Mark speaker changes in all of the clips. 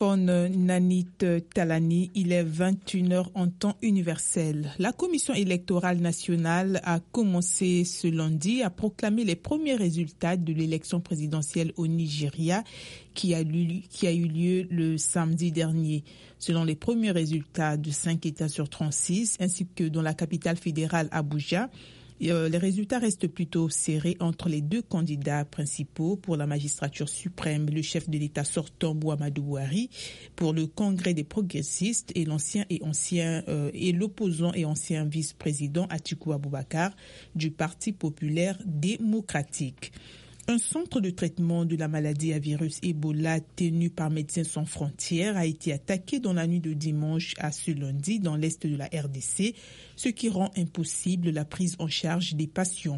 Speaker 1: Nanit Talani, il est 21h en temps universel. La Commission électorale nationale a commencé ce lundi à proclamer les premiers résultats de l'élection présidentielle au Nigeria qui a eu lieu le samedi dernier. Selon les premiers résultats de 5 États sur 36, ainsi que dans la capitale fédérale Abuja, les résultats restent plutôt serrés entre les deux candidats principaux pour la magistrature suprême, le chef de l'État sortant Muhammadu Buhari, pour le Congrès des progressistes et l'opposant et ancien vice-président Atiku Abubakar du Parti populaire démocratique. Un centre de traitement de la maladie à virus Ebola tenu par Médecins sans frontières a été attaqué dans la nuit de dimanche à ce lundi dans l'est de la RDC, ce qui rend impossible la prise en charge des patients.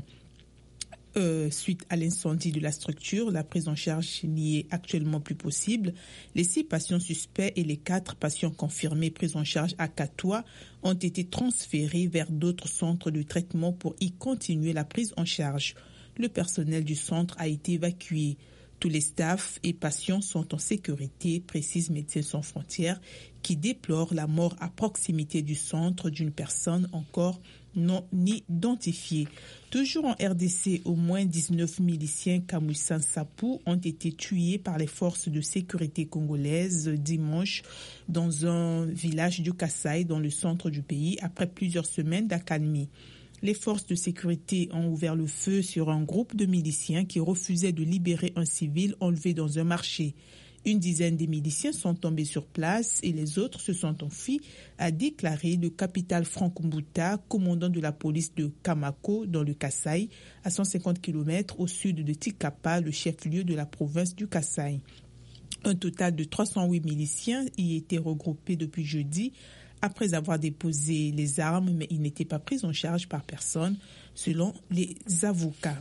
Speaker 1: Suite à l'incendie de la structure, la prise en charge n'y est actuellement plus possible. Les 6 patients suspects et les 4 patients confirmés pris en charge à Katoa ont été transférés vers d'autres centres de traitement pour y continuer la prise en charge. Le personnel du centre a été évacué. Tous les staffs et patients sont en sécurité, précise Médecins sans frontières, qui déplore la mort à proximité du centre d'une personne encore non identifiée. Toujours en RDC, au moins 19 miliciens Kamwissan Sapou ont été tués par les forces de sécurité congolaises dimanche dans un village du Kasaï, dans le centre du pays, après plusieurs semaines d'accalmie. Les forces de sécurité ont ouvert le feu sur un groupe de miliciens qui refusaient de libérer un civil enlevé dans un marché. Une dizaine de miliciens sont tombés sur place et les autres se sont enfuis, a déclaré le capitaine Franck Mbouta, commandant de la police de Kamako dans le Kasaï, à 150 km au sud de Tikapa, le chef-lieu de la province du Kasaï. Un total de 308 miliciens y étaient regroupés depuis jeudi, après avoir déposé les armes, mais ils n'étaient pas pris en charge par personne, selon les avocats.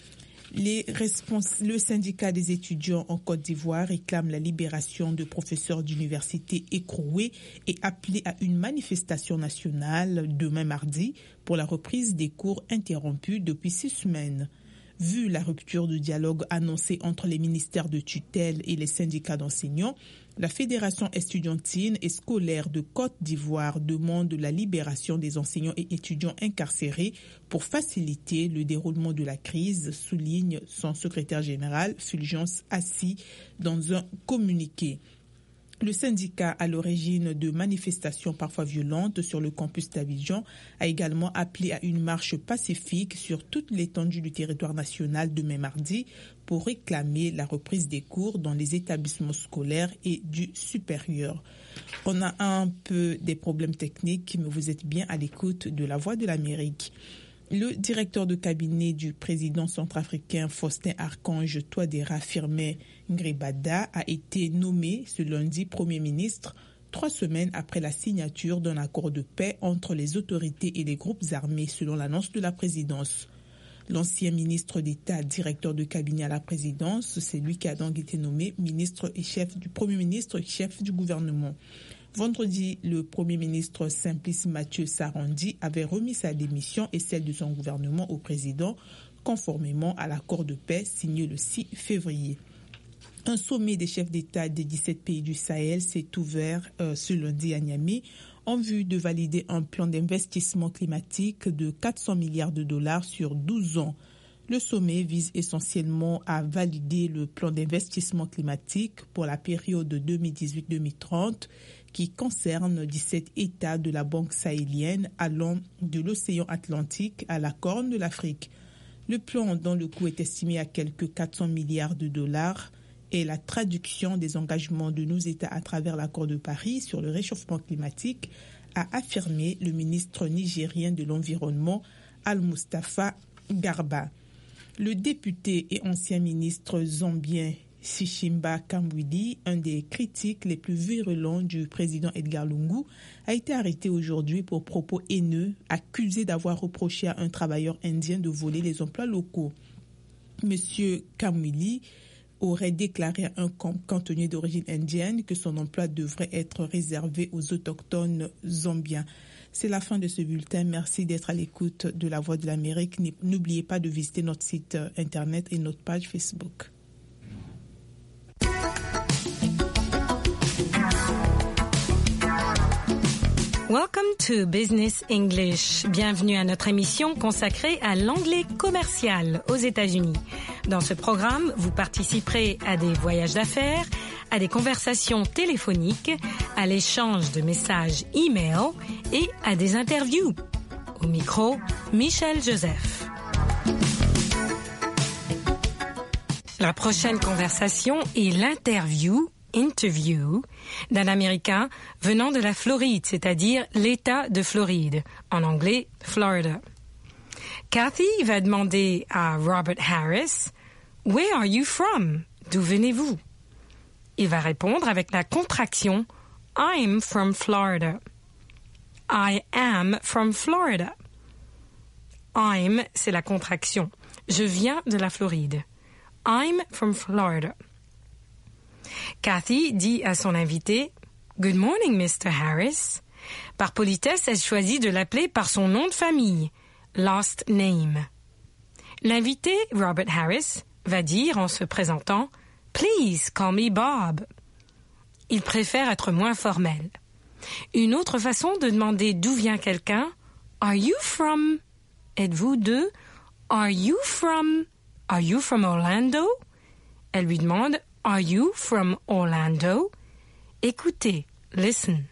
Speaker 1: Le syndicat des étudiants en Côte d'Ivoire réclame la libération de professeurs d'université écroués et appelé à une manifestation nationale demain mardi pour la reprise des cours interrompus depuis 6 semaines. Vu la rupture de dialogue annoncée entre les ministères de tutelle et les syndicats d'enseignants, la Fédération estudiantine et scolaire de Côte d'Ivoire demande la libération des enseignants et étudiants incarcérés pour faciliter le déroulement de la crise, souligne son secrétaire général Fulgence Assis dans un communiqué. Le syndicat, à l'origine de manifestations parfois violentes sur le campus d'Abidjan, a également appelé à une marche pacifique sur toute l'étendue du territoire national demain mardi pour réclamer la reprise des cours dans les établissements scolaires et du supérieur. On a un peu des problèmes techniques, mais vous êtes bien à l'écoute de la Voix de l'Amérique. Le directeur de cabinet du président centrafricain Faustin Archange Touadéra Firmin Ngrebada a été nommé ce lundi Premier ministre 3 semaines après la signature d'un accord de paix entre les autorités et les groupes armés selon l'annonce de la présidence. L'ancien ministre d'État, directeur de cabinet à la présidence, c'est lui qui a donc été nommé Premier ministre et chef du gouvernement. Vendredi, le Premier ministre Simplice Mathieu Sarandi avait remis sa démission et celle de son gouvernement au président, conformément à l'accord de paix signé le 6 février. Un sommet des chefs d'État des 17 pays du Sahel s'est ouvert ce lundi à Niamey en vue de valider un plan d'investissement climatique de 400 milliards de dollars sur 12 ans. Le sommet vise essentiellement à valider le plan d'investissement climatique pour la période de 2018-2030 qui concerne 17 États de la Banque sahélienne allant de l'océan Atlantique à la Corne de l'Afrique. Le plan, dont le coût est estimé à quelques 400 milliards de dollars, est la traduction des engagements de nos États à travers l'accord de Paris sur le réchauffement climatique, a affirmé le ministre nigérien de l'Environnement, Al-Mustafa Garba. Le député et ancien ministre zambien Sishimba Kambwidi, un des critiques les plus virulents du président Edgar Lungu, a été arrêté aujourd'hui pour propos haineux, accusé d'avoir reproché à un travailleur indien de voler les emplois locaux. Monsieur Kambwidi aurait déclaré à un cantonnier d'origine indienne que son emploi devrait être réservé aux autochtones zambiens. C'est la fin de ce bulletin. Merci d'être à l'écoute de la Voix de l'Amérique. N'oubliez pas de visiter notre site internet et notre page Facebook.
Speaker 2: Welcome to Business English. Bienvenue à notre émission consacrée à l'anglais commercial aux États-Unis. Dans ce programme, vous participerez à des voyages d'affaires, à des conversations téléphoniques, à l'échange de messages e-mail et à des interviews. Au micro, Michel Joseph. La prochaine conversation est l'interview d'un Américain venant de la Floride, c'est-à-dire l'État de Floride, en anglais Florida. Kathy va demander à Robert Harris « Where are you from ?» D'où venez-vous? Il va répondre avec la contraction « I'm from Florida ». I am from Florida. I'm, c'est la contraction. Je viens de la Floride. I'm from Florida. Kathy dit à son invité « Good morning, Mr. Harris ». Par politesse, elle choisit de l'appeler par son nom de famille, last name. L'invité, Robert Harris, va dire en se présentant « Please call me Bob ». Il préfère être moins formel. Une autre façon de demander d'où vient quelqu'un « Are you from » Êtes-vous de « Are you from Orlando ?» Elle lui demande « Are you from Orlando? » Écoutez, listen.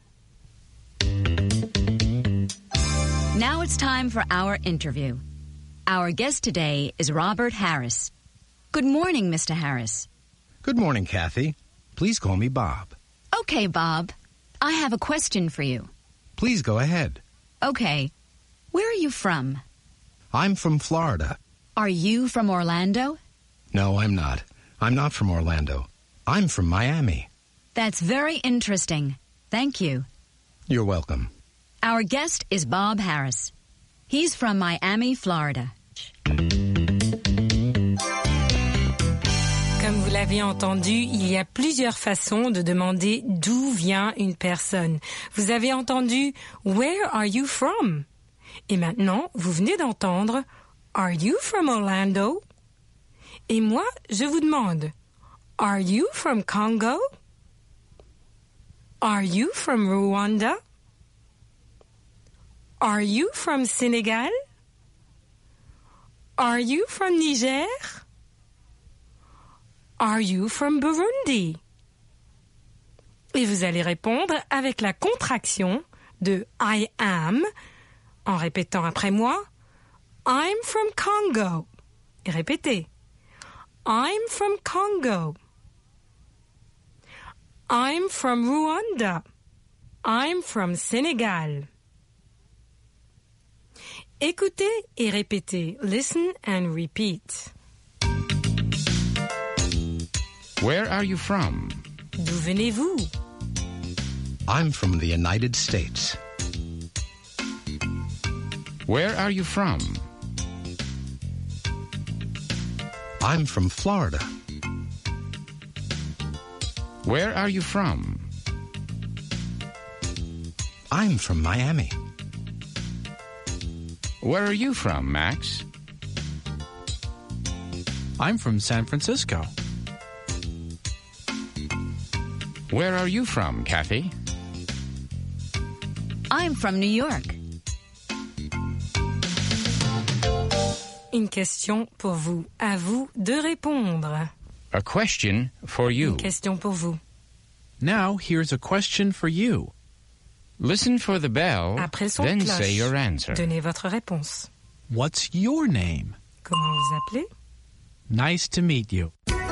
Speaker 3: Now it's time for our interview. Our guest today is Robert Harris. Good morning, Mr. Harris.
Speaker 4: Good morning, Kathy. Please call me Bob.
Speaker 3: Okay, Bob. I have a question for you.
Speaker 4: Please go ahead.
Speaker 3: Okay. Where are you from?
Speaker 4: I'm from Florida.
Speaker 3: Are you from Orlando?
Speaker 4: No, I'm not. I'm not from Orlando. I'm from Miami.
Speaker 3: That's very interesting. Thank you.
Speaker 4: You're welcome.
Speaker 3: Our guest is Bob Harris. He's from Miami, Florida.
Speaker 2: Comme vous l'avez entendu, il y a plusieurs façons de demander d'où vient une personne. Vous avez entendu « Where are you from ?» Et maintenant, vous venez d'entendre « Are you from Orlando ?» Et moi, je vous demande « Are you from Congo? Are you from Rwanda? Are you from Sénégal? Are you from Niger? Are you from Burundi? » Et vous allez répondre avec la contraction de I am, en répétant après moi I'm from Congo. Et répétez I'm from Congo. I'm from Rwanda. I'm from Sénégal. Écoutez et répétez. Listen and repeat.
Speaker 5: Where are you from?
Speaker 2: D'où venez-vous?
Speaker 4: I'm from the United States.
Speaker 5: Where are you from?
Speaker 4: I'm from Florida.
Speaker 5: Where are you from?
Speaker 4: I'm from Miami.
Speaker 5: Where are you from, Max?
Speaker 6: I'm from San Francisco.
Speaker 5: Where are you from, Kathy?
Speaker 3: I'm from New York.
Speaker 2: Une question pour vous. À vous de répondre.
Speaker 5: A question for you.
Speaker 2: Une question pour vous.
Speaker 6: Now, here's a question for you.
Speaker 5: Listen for the bell,
Speaker 2: Après le son
Speaker 5: then
Speaker 2: de cloche,
Speaker 5: say your answer.
Speaker 2: donnez votre réponse.
Speaker 6: What's your name?
Speaker 2: Comment vous appelez?
Speaker 6: Nice to meet you.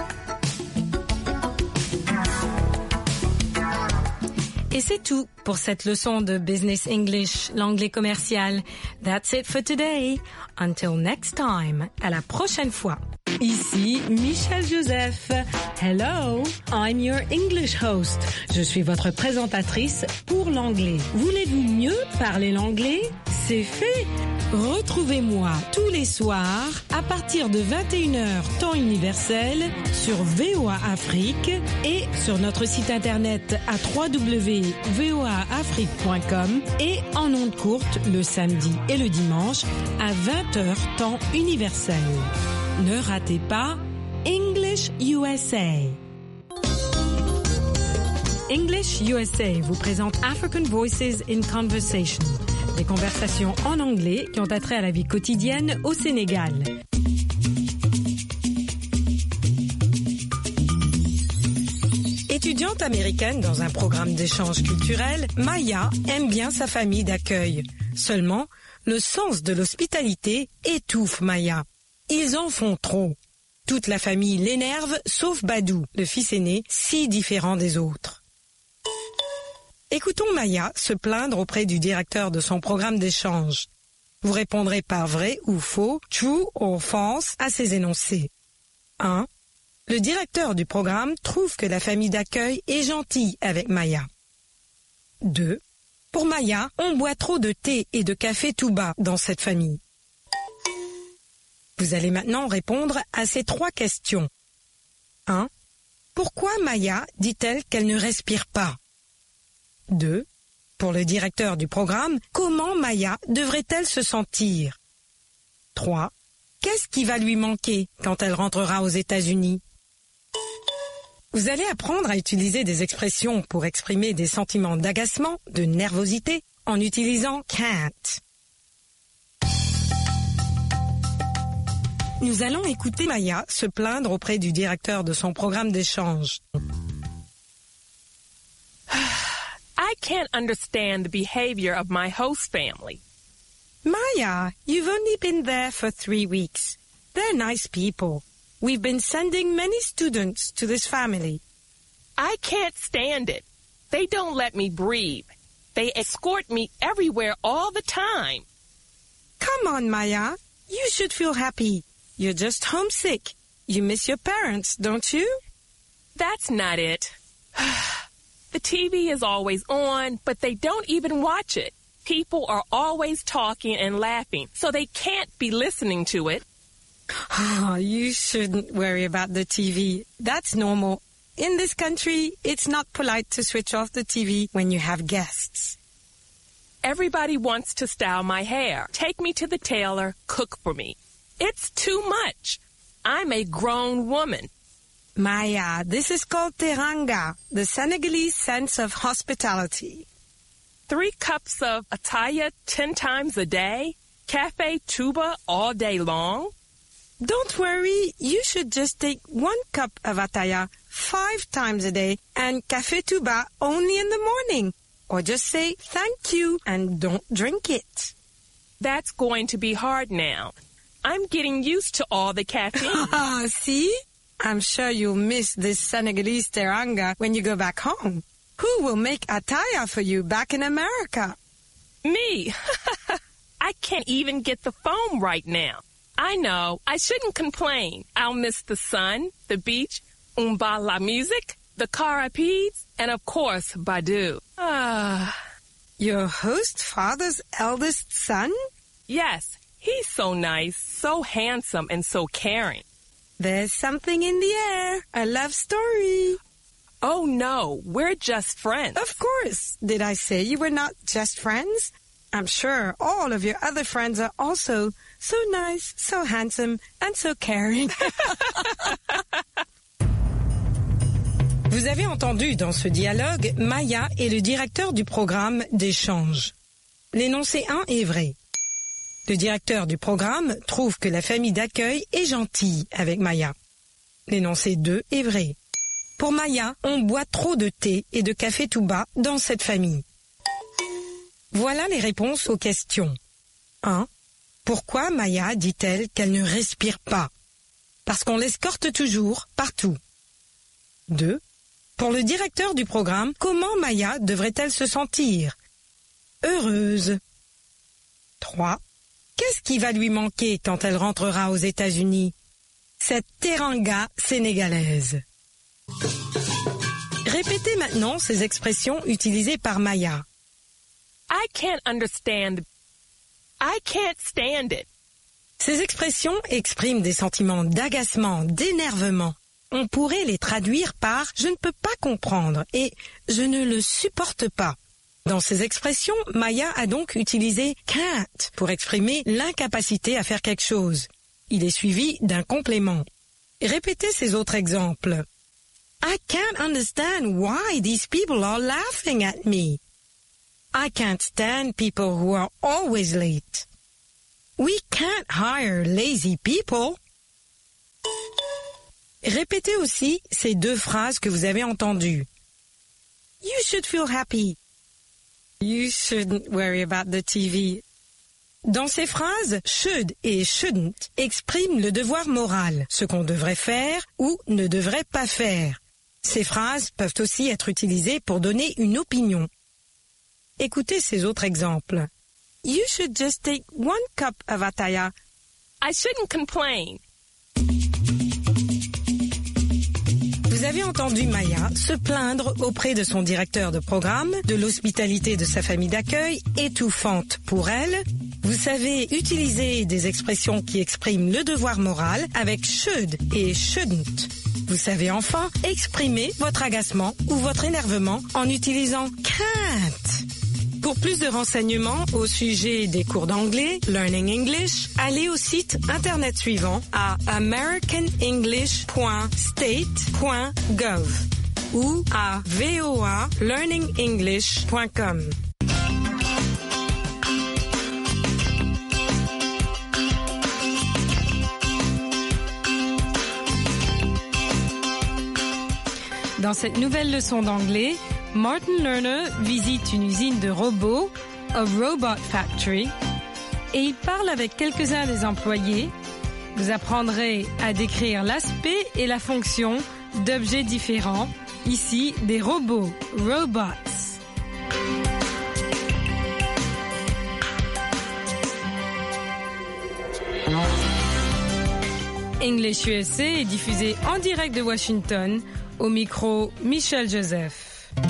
Speaker 2: Et c'est tout pour cette leçon de Business English, l'anglais commercial. That's it for today. Until next time. À la prochaine fois. Ici Michel Joseph. Hello, I'm your English host. Je suis votre présentatrice pour l'anglais. Voulez-vous mieux parler l'anglais? C'est fait. Retrouvez-moi tous les soirs à partir de 21h temps universel sur VOA Afrique et sur notre site internet à www.voaafrique.com et en ondes courtes le samedi et le dimanche à 20h temps universel. Ne ratez pas English USA. English USA vous présente African Voices in Conversation, des conversations en anglais qui ont attrait à la vie quotidienne au Sénégal. Étudiante américaine dans un programme d'échange culturel, Maya aime bien sa famille d'accueil. Seulement, le sens de l'hospitalité étouffe Maya. Ils en font trop. Toute la famille l'énerve, sauf Badou, le fils aîné, si différent des autres. Écoutons Maya se plaindre auprès du directeur de son programme d'échange. Vous répondrez par vrai ou faux, true or false, à ces énoncés. 1. Le directeur du programme trouve que la famille d'accueil est gentille avec Maya. 2. Pour Maya, on boit trop de thé et de café tout bas dans cette famille. Vous allez maintenant répondre à ces 3 questions. 1. Pourquoi Maya dit-elle qu'elle ne respire pas? 2. Pour le directeur du programme, comment Maya devrait-elle se sentir? 3. Qu'est-ce qui va lui manquer quand elle rentrera aux États-Unis? Vous allez apprendre à utiliser des expressions pour exprimer des sentiments d'agacement, de nervosité, en utilisant can't. Nous allons écouter Maya se plaindre auprès du directeur de son programme d'échange.
Speaker 7: I can't understand the behavior of my host family.
Speaker 2: Maya, you've only been there for 3 weeks. They're nice people. We've been sending many students to this family.
Speaker 7: I can't stand it. They don't let me breathe. They escort me everywhere all the time.
Speaker 2: Come on, Maya. You should feel happy. You're just homesick. You miss your parents, don't you?
Speaker 7: That's not it. The TV is always on, but they don't even watch it. People are always talking and laughing, so they can't be listening to it.
Speaker 2: Oh, you shouldn't worry about the TV. That's normal. In this country, it's not polite to switch off the TV when you have guests.
Speaker 7: Everybody wants to style my hair, take me to the tailor, cook for me. It's too much. I'm a grown woman.
Speaker 2: Maya, this is called teranga, the Senegalese sense of hospitality.
Speaker 7: 3 cups of ataya 10 times a day? Cafe tuba all day long?
Speaker 2: Don't worry, you should just take 1 cup of ataya 5 times a day and café tuba only in the morning. Or just say thank you and don't drink it.
Speaker 7: That's going to be hard now. I'm getting used to all the caffeine.
Speaker 2: See? I'm sure you'll miss this Senegalese teranga when you go back home. Who will make ataya for you back in America?
Speaker 7: Me. I can't even get the foam right now. I know. I shouldn't complain. I'll miss the sun, the beach, la music, the carapides, and of course, Badou.
Speaker 2: Your host father's eldest son?
Speaker 7: Yes. He's so nice, so handsome, and so caring.
Speaker 2: There's something in the air. A love story.
Speaker 7: Oh, no. We're just friends.
Speaker 2: Of course. Did I say you were not just friends? I'm sure all of your other friends are also so nice, so handsome, and so caring. Vous avez entendu dans ce dialogue Maya et le directeur du programme d'échange. L'énoncé 1 est vrai. Le directeur du programme trouve que la famille d'accueil est gentille avec Maya. L'énoncé 2 est vrai. Pour Maya, on boit trop de thé et de café tout bas dans cette famille. Voilà les réponses aux questions. 1. Pourquoi Maya dit-elle qu'elle ne respire pas? Parce qu'on l'escorte toujours, partout. 2. Pour le directeur du programme, comment Maya devrait-elle se sentir? Heureuse. 3. Qu'est-ce qui va lui manquer quand elle rentrera aux États-Unis? Cette teranga sénégalaise. Répétez maintenant ces expressions utilisées par Maya.
Speaker 7: I can't understand. I can't stand it.
Speaker 2: Ces expressions expriment des sentiments d'agacement, d'énervement. On pourrait les traduire par « je ne peux pas comprendre » et « je ne le supporte pas ». Dans ces expressions, Maya a donc utilisé « can't » pour exprimer l'incapacité à faire quelque chose. Il est suivi d'un complément. Répétez ces autres exemples. I can't understand why these people are laughing at me. I can't stand people who are always late. We can't hire lazy people. Répétez aussi ces deux phrases que vous avez entendues. You should feel happy. You shouldn't worry about the TV. Dans ces phrases, should et shouldn't expriment le devoir moral, ce qu'on devrait faire ou ne devrait pas faire. Ces phrases peuvent aussi être utilisées pour donner une opinion. Écoutez ces autres exemples. You should just take 1 cup of ataya.
Speaker 7: I shouldn't complain.
Speaker 2: Vous avez entendu Maya se plaindre auprès de son directeur de programme de l'hospitalité de sa famille d'accueil, étouffante pour elle. Vous savez utiliser des expressions qui expriment le devoir moral avec should et shouldn't. Vous savez enfin exprimer votre agacement ou votre énervement en utilisant can't. Pour plus de renseignements au sujet des cours d'anglais, Learning English, allez au site internet suivant à americanenglish.state.gov ou à voalearningenglish.com. Dans cette nouvelle leçon d'anglais, Martin Lerner visite une usine de robots, a robot factory, et il parle avec quelques-uns des employés. Vous apprendrez à décrire l'aspect et la fonction d'objets différents, ici des robots, robots. English USA est diffusé en direct de Washington, au micro Michel Joseph.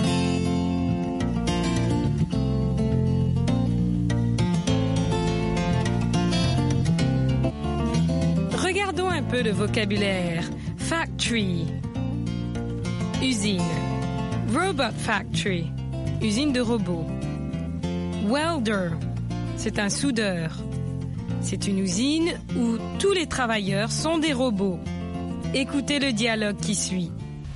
Speaker 2: Regardons un peu le vocabulaire. Factory, usine. Robot factory, usine de robots. Welder, c'est un soudeur. C'est une usine où tous les travailleurs sont des robots. Écoutez le dialogue qui suit.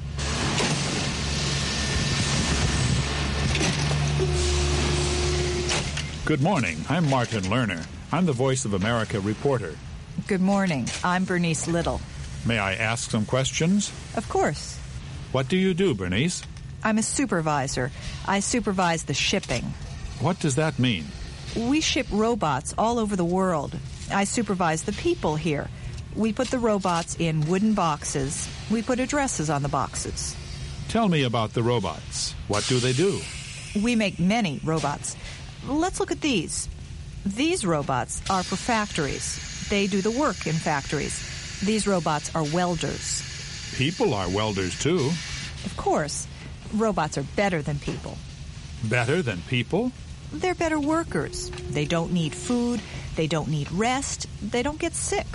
Speaker 8: Good morning. I'm Martin Lerner. I'm the Voice of America reporter.
Speaker 9: Good morning. I'm Bernice Little.
Speaker 8: May I ask some questions?
Speaker 9: Of course.
Speaker 8: What do you do, Bernice?
Speaker 9: I'm a supervisor. I supervise the shipping.
Speaker 8: What does that mean?
Speaker 9: We ship robots all over the world. I supervise the people here. We put the robots in wooden boxes. We put addresses on the boxes.
Speaker 8: Tell me about the robots. What do they do?
Speaker 9: We make many robots. Let's look at these. These robots are for factories. They do the work in factories. These robots are welders.
Speaker 8: People are welders, too.
Speaker 9: Of course. Robots are better than people.
Speaker 8: Better than people?
Speaker 9: They're better workers. They don't need food. They don't need rest. They don't get sick.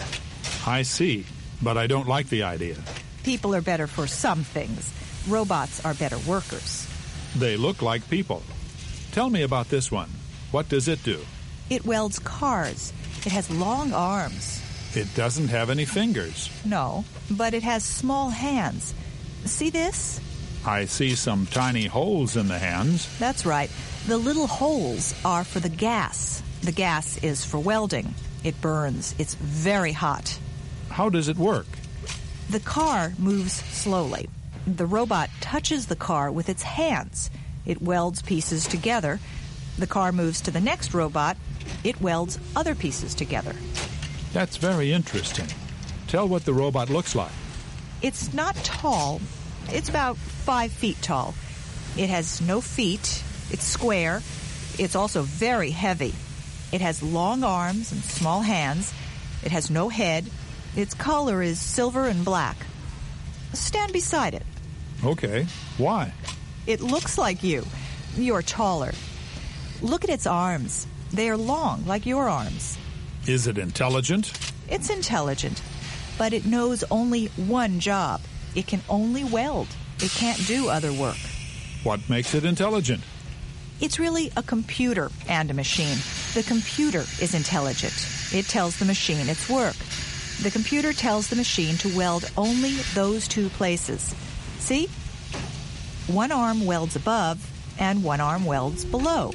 Speaker 8: I see, but I don't like the idea.
Speaker 9: People are better for some things. Robots are better workers.
Speaker 8: They look like people. Tell me about this one. What does it do?
Speaker 9: It welds cars. It has long arms.
Speaker 8: It doesn't have any fingers.
Speaker 9: No, but it has small hands. See this?
Speaker 8: I see some tiny holes in the hands.
Speaker 9: That's right. The little holes are for the gas. The gas is for welding. It burns. It's very hot.
Speaker 8: How does it work?
Speaker 9: The car moves slowly. The robot touches the car with its hands. It welds pieces together. The car moves to the next robot. It welds other pieces together.
Speaker 8: That's very interesting. Tell what the robot looks like.
Speaker 9: It's not tall. It's about 5 feet tall. It has no feet. It's square. It's also very heavy. It has long arms and small hands. It has no head. Its color is silver and black. Stand beside it.
Speaker 8: Okay. Why?
Speaker 9: It looks like you. You're taller. Look at its arms. They are long, like your arms.
Speaker 8: Is it intelligent?
Speaker 9: It's intelligent, but it knows only one job. It can only weld. It can't do other work.
Speaker 8: What makes it intelligent?
Speaker 9: It's really a computer and a machine. The computer is intelligent. It tells the machine its work. The computer tells the machine to weld only those 2 places. See? One arm welds above and one arm welds below.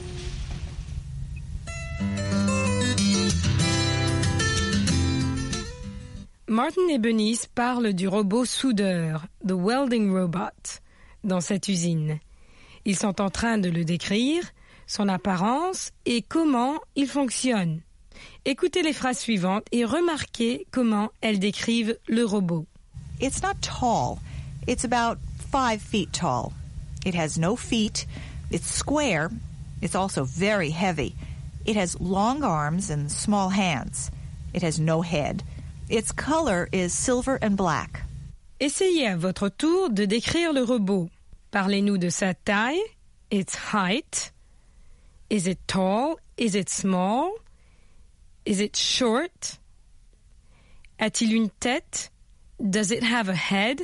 Speaker 2: Martin et Bernice parlent du robot soudeur, the welding robot, dans cette usine. Ils sont en train de le décrire, son apparence et comment il fonctionne. Écoutez les phrases suivantes et remarquez comment elles décrivent le robot.
Speaker 9: It's not tall. It's about 5 feet tall. It has no feet. It's square. It's also very heavy. It has long arms and small hands. It has no head. Its color is silver and black.
Speaker 2: Essayez à votre tour de décrire le robot. Parlez-nous de sa taille, its height. Is it tall? Is it small? Is it short? A-t-il une tête? Does it have a head?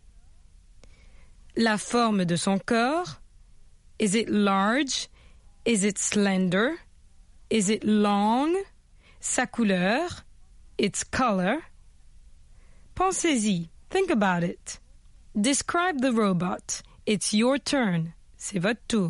Speaker 2: La forme de son corps? Is it large? Is it slender? Is it long? Sa couleur? Its color? Pensez-y. Think about it. Describe the robot. It's your turn. C'est votre tour.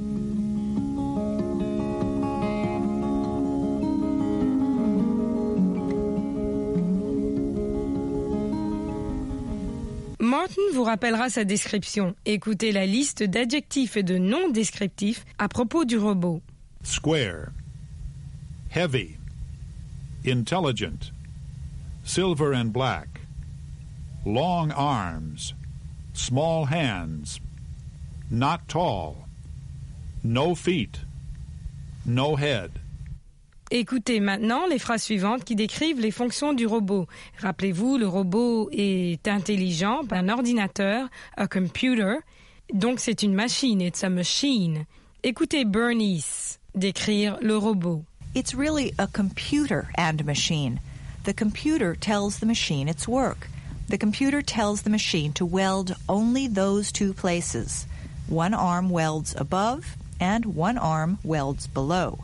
Speaker 2: Martin vous rappellera sa description. Écoutez la liste d'adjectifs et de noms descriptifs à propos du robot.
Speaker 8: Square, heavy, intelligent, silver and black, long arms, small hands, not tall, no feet, no head.
Speaker 2: Écoutez maintenant les phrases suivantes qui décrivent les fonctions du robot. Rappelez-vous, le robot est intelligent, un ordinateur, a computer, donc c'est une machine, it's a machine. Écoutez Bernice décrire le robot.
Speaker 9: It's really a computer and machine. The computer tells the machine its work. The computer tells the machine to weld only those 2 places. One arm welds above and one arm welds below.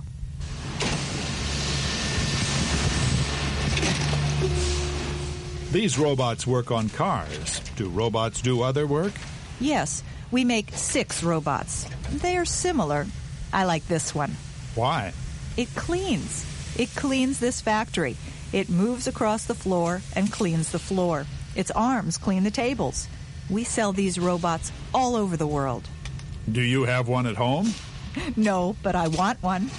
Speaker 8: These robots work on cars. Do robots do other work?
Speaker 9: Yes, we make 6 robots. They are similar. I like this one.
Speaker 8: Why?
Speaker 9: It cleans. It cleans this factory. It moves across the floor and cleans the floor. Its arms clean the tables. We sell these robots all over the world.
Speaker 8: Do you have one at home?
Speaker 9: No, but I want one.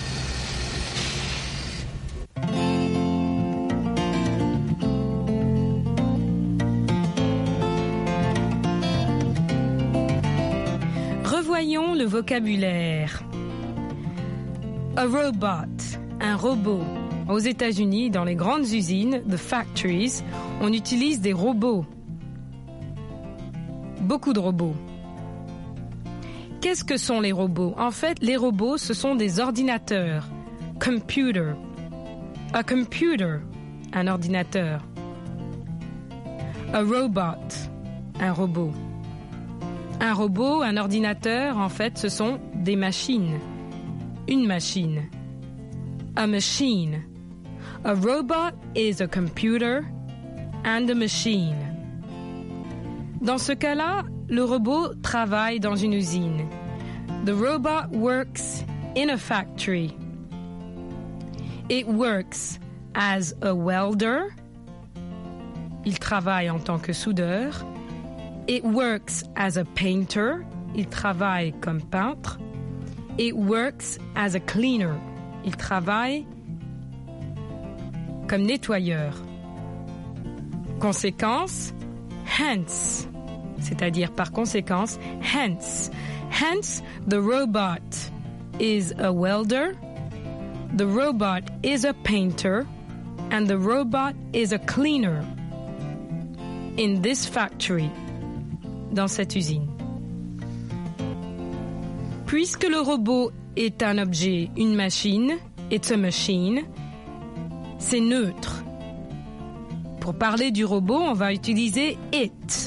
Speaker 2: Revoyons le vocabulaire. A robot, un robot. Aux États-Unis, dans les grandes usines, the factories, on utilise des robots. Beaucoup de robots. Qu'est-ce que sont les robots? En fait, les robots, ce sont des ordinateurs. Computer. A computer, un ordinateur. A robot, un robot. Un robot, un ordinateur, en fait, ce sont des machines. Une machine. A machine. A robot is a computer and a machine. Dans ce cas-là, le robot travaille dans une usine. The robot works in a factory. It works as a welder. Il travaille en tant que soudeur. It works as a painter. Il travaille comme peintre. It works as a cleaner. Il travaille comme nettoyeur. Conséquence, hence, c'est-à-dire par conséquence, hence. Hence, the robot is a welder, the robot is a painter, and the robot is a cleaner in this factory, dans cette usine. Puisque le robot est un objet, une machine, it's a machine, c'est neutre. Pour parler du robot, on va utiliser it.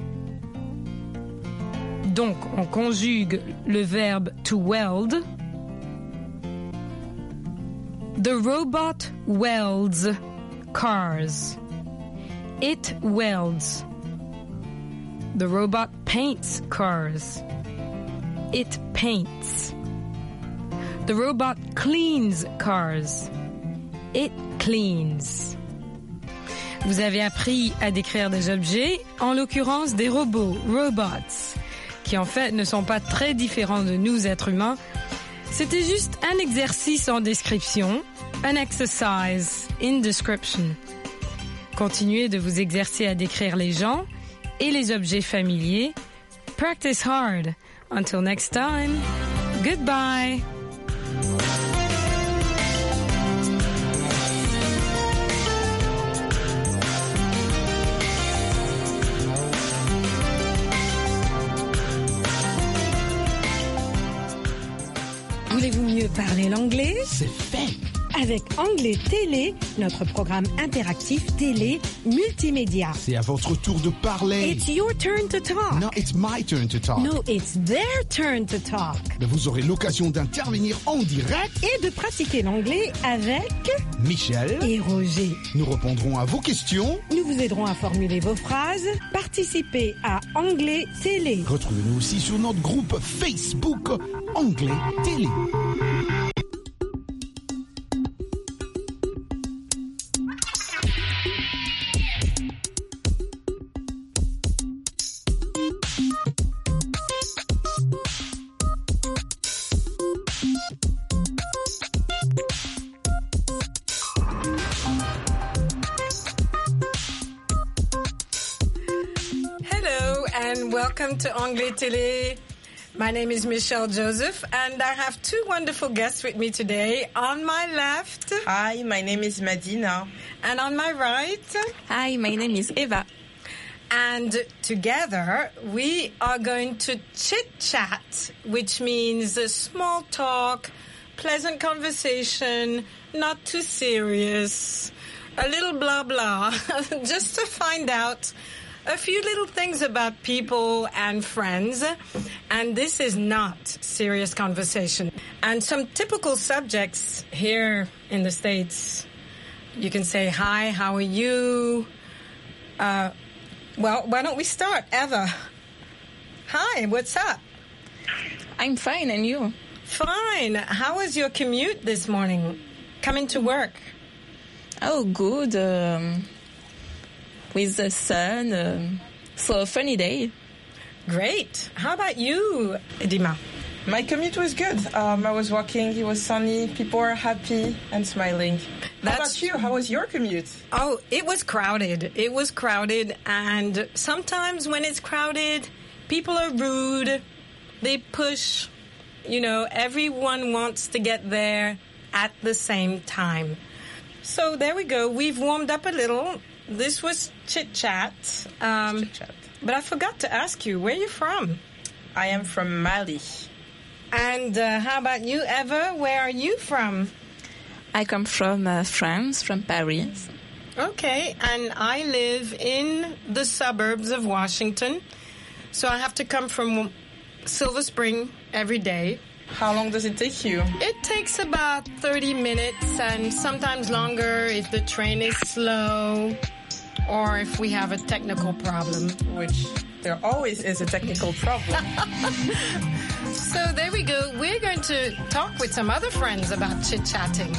Speaker 2: Donc, on conjugue le verbe to weld. The robot welds cars. It welds. The robot paints cars. It paints. The robot cleans cars. It cleans. Vous avez appris à décrire des objets, en l'occurrence des robots, robots, qui en fait ne sont pas très différents de nous êtres humains. C'était juste un exercice en description, an exercise in description. Continuez de vous exercer à décrire les gens et les objets familiers. Practice hard. Until next time, goodbye.
Speaker 10: Voulez-vous mieux parler l'anglais?
Speaker 11: C'est fait!
Speaker 10: Avec Anglais Télé, notre programme interactif télé multimédia.
Speaker 11: C'est à votre tour de parler.
Speaker 10: It's your turn to talk.
Speaker 11: No, it's my turn to talk.
Speaker 10: No, it's their turn to talk.
Speaker 11: Mais vous aurez l'occasion d'intervenir en direct
Speaker 10: et de pratiquer l'anglais avec
Speaker 11: Michel
Speaker 10: et Roger.
Speaker 11: Nous répondrons à vos questions.
Speaker 10: Nous vous aiderons à formuler vos phrases. Participez à Anglais Télé.
Speaker 11: Retrouvez-nous aussi sur notre groupe Facebook Anglais Télé.
Speaker 2: Welcome to Anglais Télé. My name is Michelle Joseph, and I have two wonderful guests with me today. On my left,
Speaker 12: hi, my name is Madina.
Speaker 2: And on my right,
Speaker 13: hi, my name is Eva.
Speaker 2: And together, we are going to chit-chat, which means a small talk, pleasant conversation, not too serious, a little blah blah, just to find out a few little things about people and friends, and this is not serious conversation. And some typical subjects here in the States, you can say, hi, how are you? Well, why don't we start? Eva. Hi, what's up?
Speaker 13: I'm fine, and you?
Speaker 2: Fine. How was your commute this morning, coming to work?
Speaker 13: Oh, good. With the sun, so a funny day.
Speaker 2: Great. How about you, Dima?
Speaker 12: My commute was good. I was walking, it was sunny, people were happy and smiling. How about you? How was your commute?
Speaker 2: Oh, it was crowded. It was crowded, and sometimes when it's crowded, people are rude. They push. You know, everyone wants to get there at the same time. So there we go. We've warmed up a little. This was chit-chat. But I forgot to ask you, where are you from?
Speaker 12: I am from Mali.
Speaker 2: And how about you, Eva? Where are you from?
Speaker 13: I come from France, from Paris.
Speaker 2: Okay, and I live in the suburbs of Washington. So I have to come from Silver Spring every day.
Speaker 12: How long does it take you?
Speaker 2: It takes about 30 minutes and sometimes longer if the train is slow or if we have a technical problem.
Speaker 12: Which there always is a technical problem.
Speaker 2: So there we go. We're going to talk with some other friends about chit-chatting.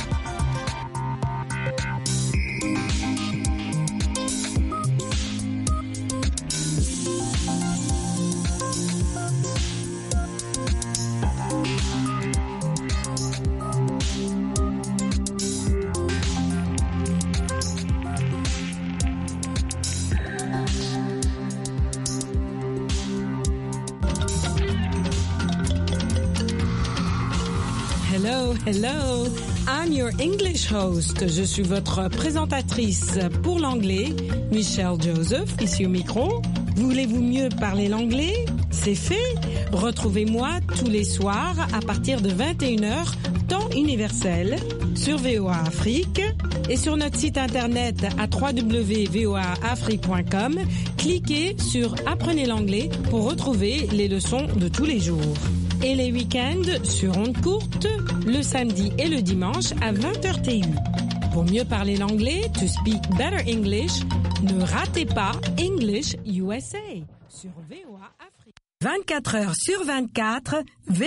Speaker 10: Hello, I'm your English host. Je suis votre présentatrice pour l'anglais, Michelle Joseph, ici au micro. Voulez-vous mieux parler l'anglais? C'est fait. Retrouvez-moi tous les soirs à partir de 21h, temps universel, sur VOA Afrique et sur notre site internet à www.voaafrique.com. Cliquez sur Apprenez l'anglais pour retrouver les leçons de tous les jours. Et les week-ends sur ondes courtes, le samedi et le dimanche à 20h TU. Pour mieux parler l'anglais, to speak better English, Ne ratez pas English USA sur VOA Afrique. 24 heures sur 24,